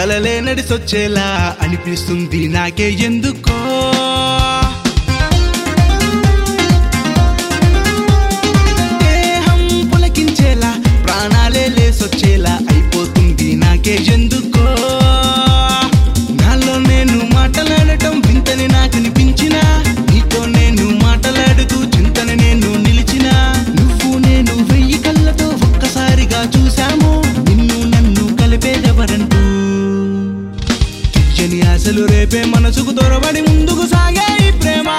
కలలే నడిసొచ్చేలా అనిపిస్తుంది నాకే ఎందుకో దేహం పులకించేలా ప్రాణాలే లేసొచ్చేలా అయిపోతుంది నాకే ఎందుకో నాలో నేను మాట్లాడటం వింతని నాకు అనిపించినా నీతో నేను మాట్లాడుతూ చింతని నేను నిలిచినా నువ్వు నేను 1000 కళ్ళతో ఒక్కసారిగా చూశాము నిన్ను నన్ను కలిపేదెవరంటూ తీయని ఆశలు రేపే మనసుకు దొరబడి ముందుకు సాగే ఈ ప్రేమ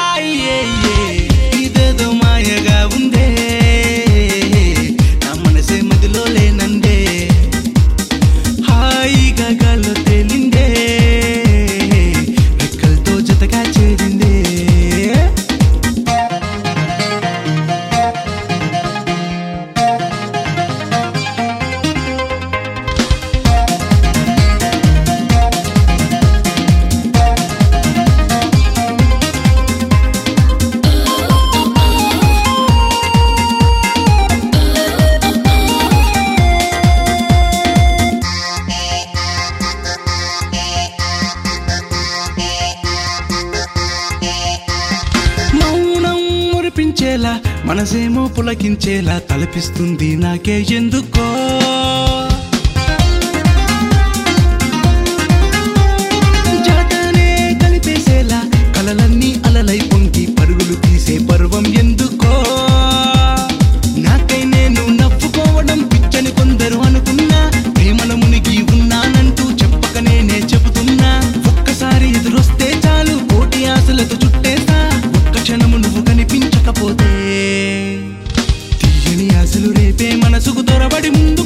ఇదేదో మాయగా ఉందే నా మనసే మదిలో లేనందే హాయిగా గాల్లో తేలిందే రెక్కలతో జతగా చేరిందే మురిపించేలా మనసేమో పులకించేలా తలపిస్తుంది నాకే ఎందుకో జతనే కలిపేసేలా కలలన్నీ అలలై పొంగి పరుగులు తీసే పర్వం ఎందుకో నాకై నేను నవ్వుకోవడం పిచ్చని కొందరు అనుకున్నా ప్రేమల మునిగి ఉన్నానంటూ చెప్పక నేనే చెబుతున్నా ఒక్కసారి ఎదురొస్తే చాలు కోటి ఆశలతో చుట్టేస్తా ఒక్క క్షణము నువ్వు కనిపించకపోతే తీయని ఆశలు రేపే మనసుకు దొరబడి